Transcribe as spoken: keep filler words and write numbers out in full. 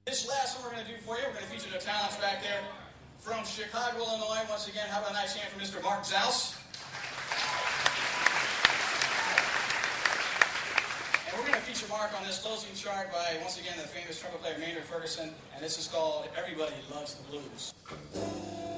This last one we're going to do for you, we're going to feature the talents back there from Chicago, Illinois. Once again, how about a nice hand for Mister Mark Zaus? And we're going to feature Mark on this closing chart by, once again, the famous trumpet player Maynard Ferguson, and this is called Everybody Loves the Blues.